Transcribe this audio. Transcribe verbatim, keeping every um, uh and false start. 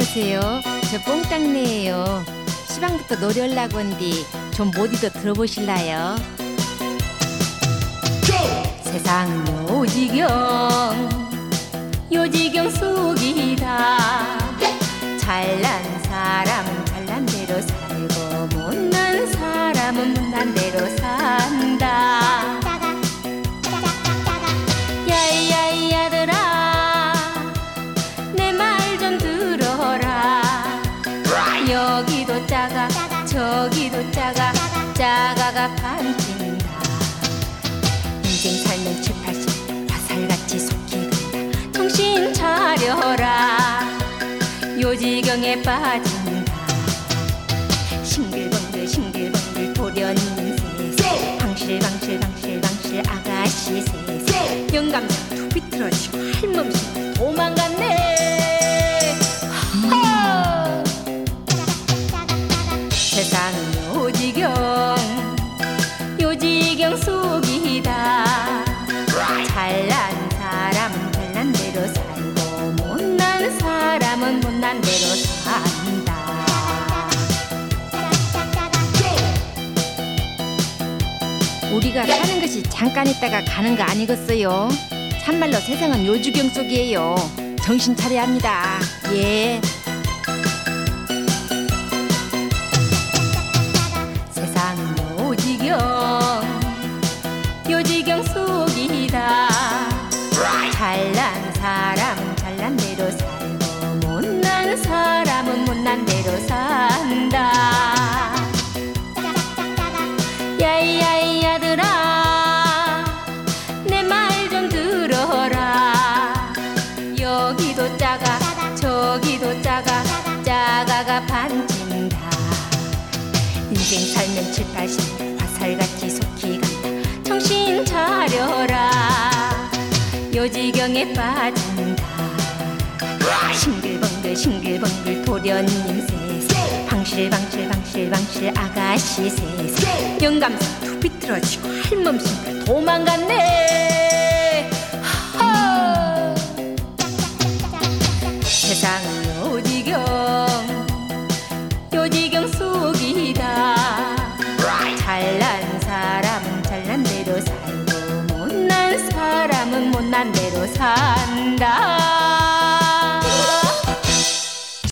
안녕하세요. 저 뽕땅네예요. 시방부터 노래 올라고 온디 좀 모디도 들어보실라요? 세상 요지경 요지경 속이다. 잘난 사람은 잘난 대로 살고 못난 사람은 못난 대로 산다. 야이야이 아들아 내 말 좀 들어라. 여기도 짜가 저기도 짜가 짜가가 반친다. 인생 살면 칠팔십 화살같이 속히 간다. 정신 차려라. 요지경에 빠진다. 싱글벙글 싱글벙글 도련님 세세 방실방실 방실방실 아가씨 세세 영감상 두 비틀어지고 할멈씨 도망갔네. 하하. 세상은 요지경 요지경 속이다. 잘난 사람은 잘난 대로 살고 못난 사람은 못난 대로 산다. 우리가 사는 것이 잠깐 있다가 가는 거 아니겠어요? 참말로 세상은 요지경 속이에요. 정신 차려야 합니다. 예. 세상은 요지경 요지경 속이다. 잘난 사람은 잘난 대로 살고 못난 사람은 못난 대로 산다. 야이야이 아들아 내 말 좀 들어라. 여기도 짜가 저기도 짜가 짜가가 반친다. 인생 살면 칠팔십 화살같이 속히 간다. 정신 차려라. 요지경에 빠진다. 싱글벙글 싱글벙글 도련님 세세 방실방실 방실방실 아가씨 세세 영감상 두 비틀어지고 할멈신발 도망갔네. 하하. 세상은 요지경 요지경 속이다. 잘난 사람은 잘난 대로 살고 못난 사람은 못난 대로 산다.